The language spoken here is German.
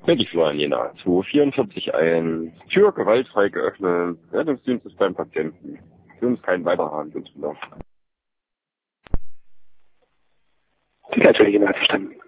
Betty Florian Jena, 244 ein. Tür gewaltfrei geöffnet. Rettungsdienst ist beim Patienten. Für uns kein weiterer Handlungsbedarf. Sicherheitsstelle Jena hat verstanden.